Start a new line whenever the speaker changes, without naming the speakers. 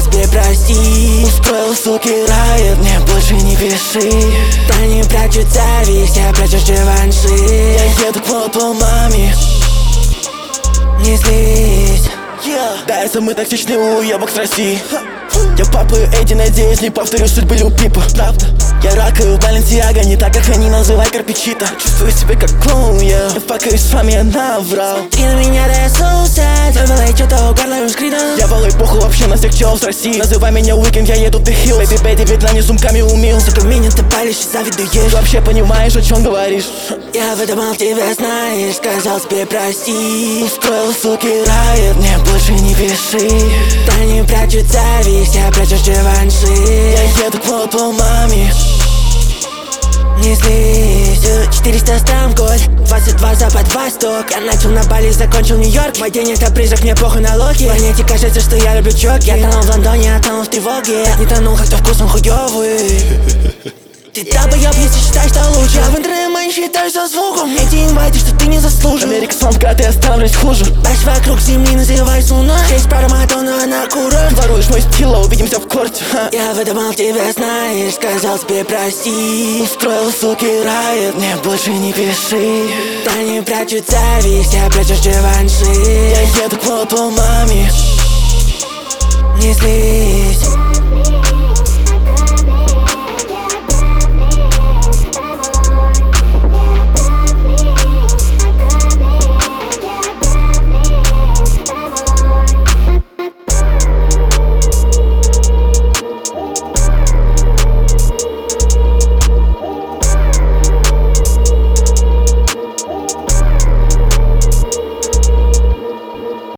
тебе простить. Устроил, суки, райот, мне больше не пиши. Да не прячут зависть, я прячешь реванши. Я еду по маме, не злись. Да, я самый токсичный уебок с России. Я папаю эти, надеюсь, не повторю судьбы Лил Пипа. Правда, я ракаю Баленсиага, не так, как они называют Карпичита. Чувствую себя как клоун, я факаюсь с вами, я наврал. Ты на меня доснулся, забылай что-то у горла скрида. Я балую похуй вообще на всех челов с России. Называй меня Уикенд, я еду в The Hills. Baby, baby, ведь на не сумками умил. Сука, меня ты палишь и завидуешь. Ты вообще понимаешь, о чем говоришь? Я выдумал тебя, знаешь, сказал тебе прости. Устроил, суки, райот, мне больше не пиши. Да не прячут зависть, я прячешь реванши. Я еду по маме, не злись. 400 стран в год, 22 запад-восток. Я начал на Бали, закончил Нью-Йорк. Мой день это призрак, мне похуй на локи. Планете кажется, что я люблю чок. Я тонул в Лондоне, я тонул в тревоге. Не тонул, хотя вкус он хуёвый. Ты долбоёб, если считаешь, что лучше. Я в интернете считаю со звуком. Эти инвайты, что ты не заслужил. Америка сламка, ты оставлюсь хуже. Баш вокруг земли, называй луной. 6 пара Мадонна на курорт. Воруешь мой стил, увидимся в корте. Я выдумал тебя, знаешь, сказал тебе прости. Устроил, суки, райот, мне больше не пиши. Да не прячут зависть, я прячешь реванши. Я еду по маме, не злись.